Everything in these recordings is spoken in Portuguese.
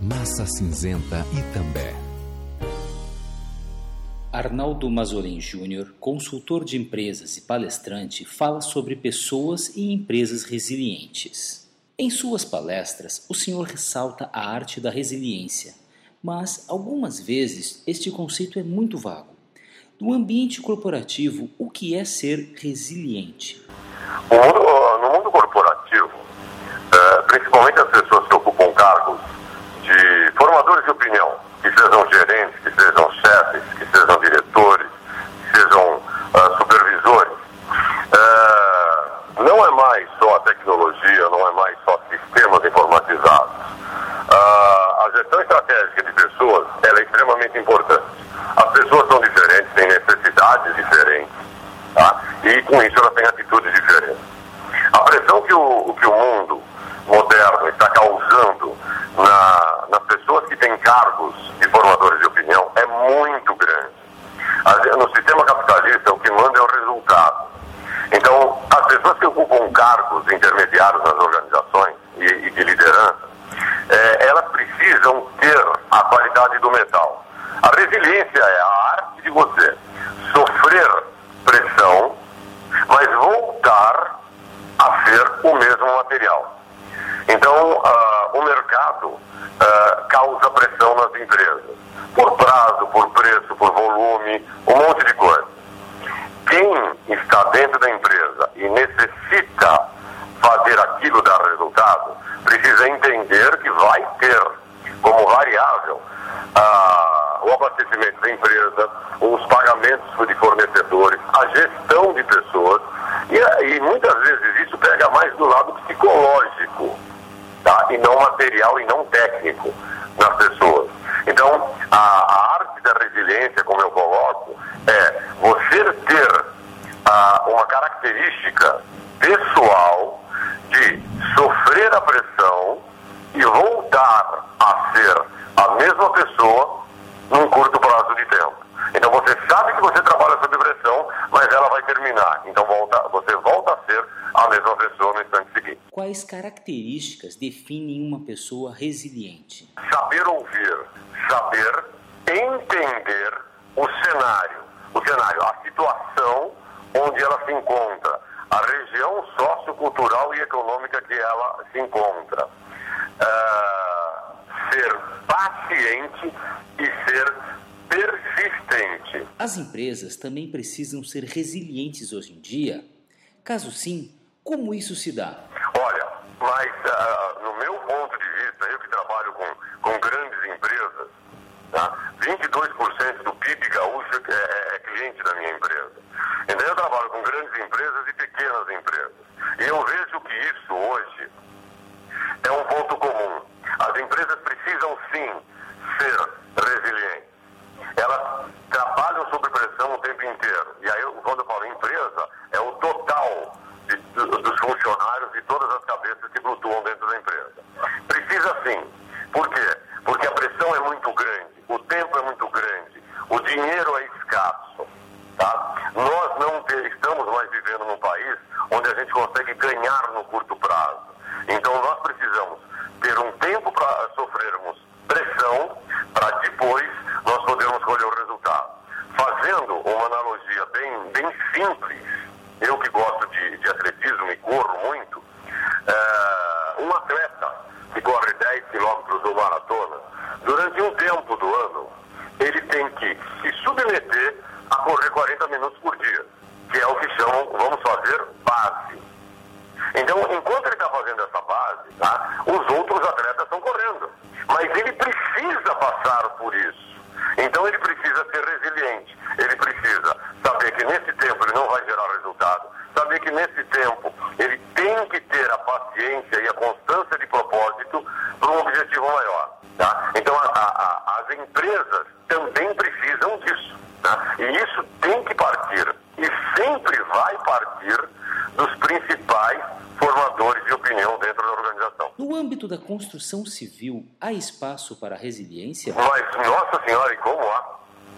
Massa Cinzenta Itambé. Arnaldo Mazorin Júnior, consultor de empresas e palestrante, fala sobre pessoas e empresas resilientes. Em suas palestras, o senhor ressalta a arte da resiliência, mas algumas vezes este conceito é muito vago. No ambiente corporativo, o que é ser resiliente? No mundo corporativo, principalmente as pessoas que ocupam cargos de formadores de opinião, que sejam gerentes, que sejam chefes, que sejam diretores, que sejam supervisores, não é mais só a tecnologia, não é mais só sistemas informatizados. A gestão estratégica de pessoas ela é extremamente importante. As pessoas são diferentes, têm necessidades diferentes, tá? E com isso elas têm atitudes diferentes. A pressão que o mundo moderno está causando nas pessoas que têm cargos de formadores de opinião é muito grande. No sistema capitalista, o que manda é o resultado. Então, as pessoas que ocupam cargos intermediários nas organizações e de liderança, elas precisam ter a qualidade do metal. A resiliência é a arte de você sofrer pressão, mas voltar a ser o mesmo material. Então, o mercado causa pressão nas empresas, por prazo, por preço, por volume, um monte de coisa. Quem está dentro da empresa e necessita fazer aquilo dar resultado, precisa entender que vai ter como variável o abastecimento da empresa, os pagamentos de fornecedores, a gestão de pessoas, e muitas vezes isso pega mais do lado psicológico, tá? E não material e não técnico nas pessoas. Então, a arte da resiliência, como eu coloco, é você ter uma característica pessoal de sofrer a pressão e voltar a ser a mesma pessoa num curto prazo de tempo. Então você sabe que você trabalha sob pressão, mas ela vai terminar. Então você volta a ser a mesma pessoa no instante seguinte. Quais características definem uma pessoa resiliente? Saber ouvir, saber entender o cenário, a situação onde ela se encontra, a região sociocultural e econômica que ela se encontra. Ser paciente e ser persistente. As empresas também precisam ser resilientes hoje em dia? Caso sim, como isso se dá? Olha, mas no meu ponto de vista, eu que trabalho com grandes empresas, tá? 22% do PIB gaúcho é cliente da minha empresa. Então eu trabalho com grandes empresas e pequenas empresas. E eu vejo que isso hoje é um ponto comum. As empresas precisam sim ser resilientes. Elas trabalham sob pressão o tempo inteiro. E aí, quando eu falo empresa, é o total dos funcionários e todas as cabeças que flutuam dentro da empresa. Precisa sim. Por quê? Porque a pressão é muito grande, o tempo é muito grande, o dinheiro é escasso. Tá? Nós não estamos mais vivendo num país onde a gente consegue ganhar no curto prazo. Então nós precisamos ter um tempo para sofrermos pressão, para depois nós podermos colher o resultado. Fazendo uma analogia bem simples, eu que gosto de atletismo e corro muito, um atleta que corre 10 quilômetros ou maratona, durante um tempo do ano, ele tem que se submeter a correr 40 minutos por dia, que é o que chamam, vamos fazer, base. Então, enquanto ele está fazendo essa base, tá, os outros atletas estão correndo. Mas ele precisa passar por isso. Então, ele precisa ser resiliente. Ele precisa saber que nesse tempo ele não vai gerar resultado. Saber que nesse tempo ele tem que ter a paciência e a constância de propósito para um objetivo maior. Tá? Então, as empresas também precisam disso. Tá? E isso tem que partir. E sempre vai partir dos principais formadores de opinião dentro da organização. No âmbito da construção civil, há espaço para resiliência? Mas, nossa senhora, e como há?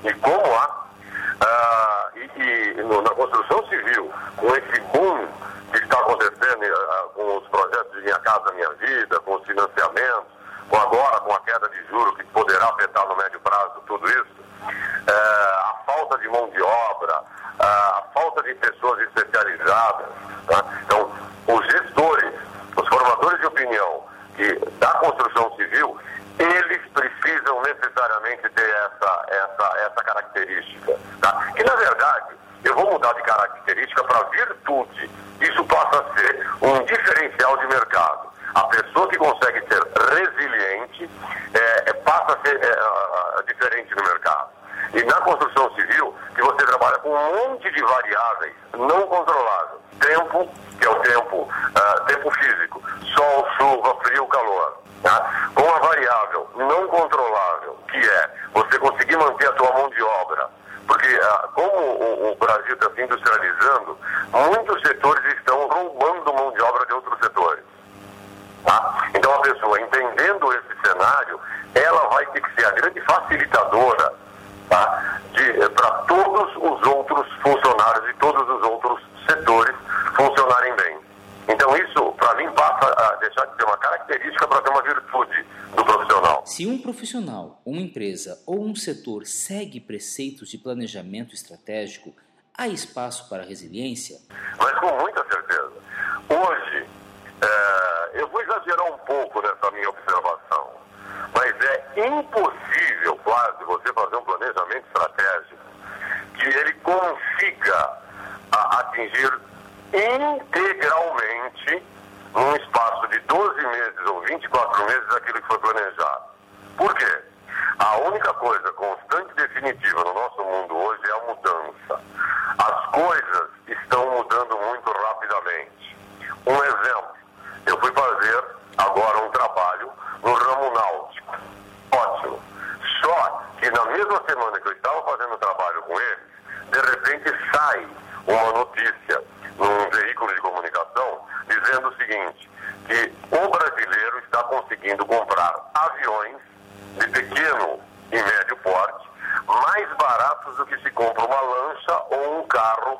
Na construção civil, com esse boom que está acontecendo com os projetos de Minha Casa Minha Vida, com os financiamentos, agora com a queda de juros que poderá afetar no médio prazo tudo isso, a falta de mão de obra, a falta de pessoas especializadas, tá? Então, os gestores, os formadores de opinião da construção civil, eles precisam necessariamente ter essa característica, tá? Que, na verdade, eu vou mudar de característica para virtude. Isso passa a ser um diferencial de mercado. A pessoa que consegue ser resiliente passa a ser diferente no mercado. E na construção civil, que você trabalha com um monte de variáveis não controláveis. Tempo, que é o tempo físico. Sol, chuva, frio, calor. Tá? Com a variável não controlável, que é você conseguir manter a tua mão de obra. Porque como o Brasil está se industrializando, muitos setores estão roubando mão de obra de outros setores. Tá? Então a pessoa, entendendo esse cenário, ela vai ter que ser a grande facilitadora, tá? Para todos os outros funcionários e todos os outros setores funcionarem bem. Então isso, para mim, passa a deixar de ser uma característica para ser uma virtude do profissional. Se um profissional, uma empresa ou um setor segue preceitos de planejamento estratégico, há espaço para resiliência? Mas com muita certeza. Hoje, eu vou exagerar um pouco nessa minha observação, mas é impossível quase você fazer um planejamento estratégico que ele consiga atingir integralmente, num espaço de 12 meses ou 24 meses, aquilo que foi planejado. Por quê? A única coisa constante e definitiva no nosso mundo hoje é a mudança. As coisas estão mudando muito rapidamente. Um exemplo, eu fui fazer agora um trabalho no ramo náutico. Ótimo. Só que na mesma semana que eu estava fazendo o trabalho com eles, de repente sai uma notícia num veículo de comunicação dizendo o seguinte, que o brasileiro está conseguindo comprar aviões de pequeno e médio porte mais baratos do que se compra uma lancha ou um carro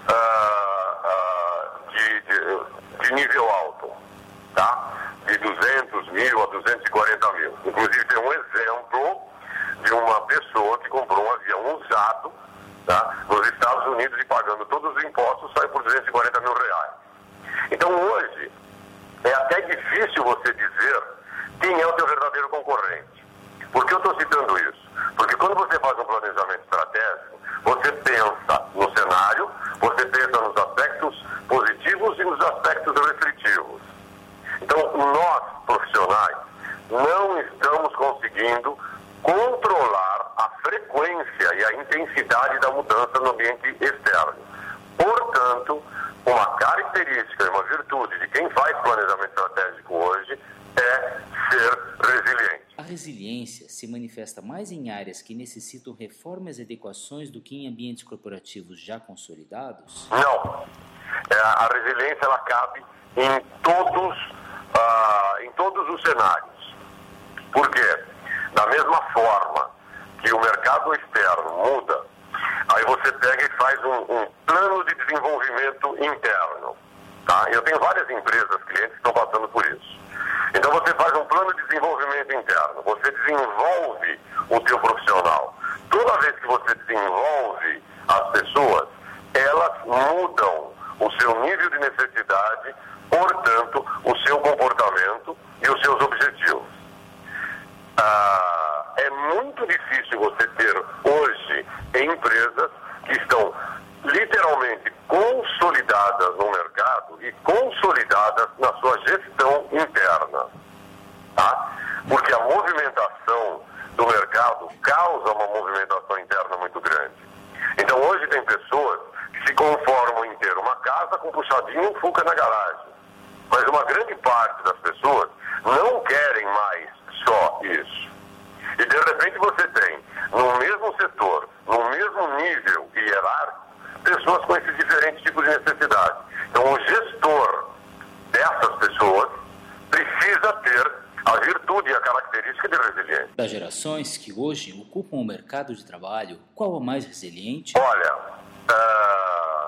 de nível alto, tá? De 200 mil a 240 mil. Inclusive tem um exemplo de uma pessoa que comprou um avião usado, tá? Nos Estados Unidos e pagando todos os impostos sai por 240 mil reais. Então hoje é até difícil você dizer quem é o teu verdadeiro concorrente. Por que eu estou citando isso? Porque quando você faz um planejamento estratégico, você pensa no cenário, você pensa nos aspectos positivos e nos aspectos restritivos. Então nós, profissionais, não estamos conseguindo controlar a frequência e a intensidade da mudança no ambiente externo. Portanto, uma característica e uma virtude de quem faz planejamento estratégico hoje é ser resiliente. A resiliência se manifesta mais em áreas que necessitam reformas e adequações do que em ambientes corporativos já consolidados? Não. A resiliência ela cabe em todos os cenários. Por quê? Da mesma forma que o mercado externo muda, aí você pega e faz um plano de desenvolvimento interno. Tá? Eu tenho várias empresas, clientes que estão passando por isso. Então você faz um plano de desenvolvimento interno, você desenvolve o teu profissional. Toda vez que você desenvolve as pessoas, elas mudam o seu nível de necessidade, portanto, o seu comportamento e os seus objetivos. É muito difícil você ter hoje empresas que estão literalmente consolidadas no mercado e consolidadas na sua gestão interna. Tá? Porque a movimentação do mercado causa uma movimentação interna muito grande. Então hoje tem pessoas que se conformam em ter uma casa com puxadinho e um Fuca na garagem. Mas uma grande parte das pessoas não querem mais só isso. E de repente você tem, no mesmo setor, no mesmo nível hierárquico, pessoas com esses diferentes tipos de necessidade. Então o gestor dessas pessoas precisa ter a virtude e a característica de resiliência. Das gerações que hoje ocupam o mercado de trabalho, qual a mais resiliente? Olha,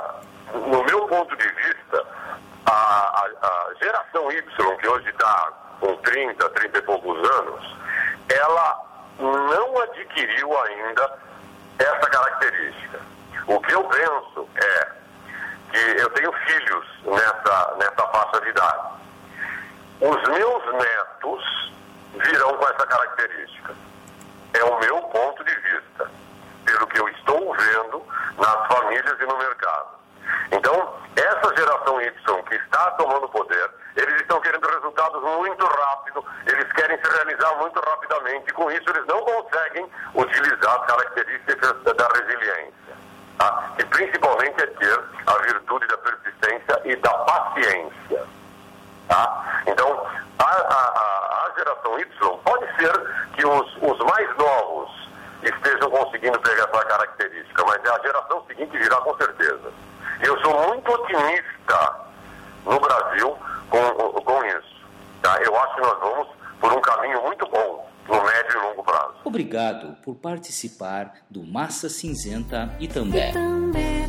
no meu ponto de vista, a geração Y, que hoje está com 30 e poucos anos, ela não adquiriu ainda essa característica. O que eu penso é que eu tenho filhos nessa faixa de idade. Os meus netos virão com essa característica. É o meu ponto de vista, pelo que eu estou vendo nas famílias e no mercado. Então, essa geração Y que está tomando poder, eles estão querendo resultados muito rápido, eles querem se realizar muito rapidamente, e com isso eles não conseguem utilizar as características da resiliência, tá? Que principalmente é ter a virtude da persistência e da paciência, tá? Então, a geração Y pode ser que os mais novos estejam conseguindo pegar essa característica, mas a geração seguinte virá com certeza. Eu sou muito otimista no Brasil com isso, tá? Eu acho que nós vamos por um caminho muito bom no médio e longo prazo. Obrigado por participar do Massa Cinzenta Itambé.